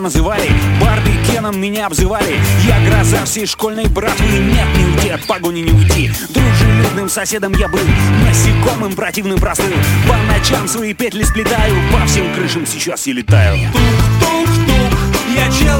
называли, Барби Кеном меня обзывали. Я гроза всей школьной братвы, нет, не уйти, от погони не уйти. Дружелюбным соседом я был, насекомым противным простыл. По ночам свои петли сплетаю, по всем крышам сейчас я летаю. Тук-тук-тук, я чел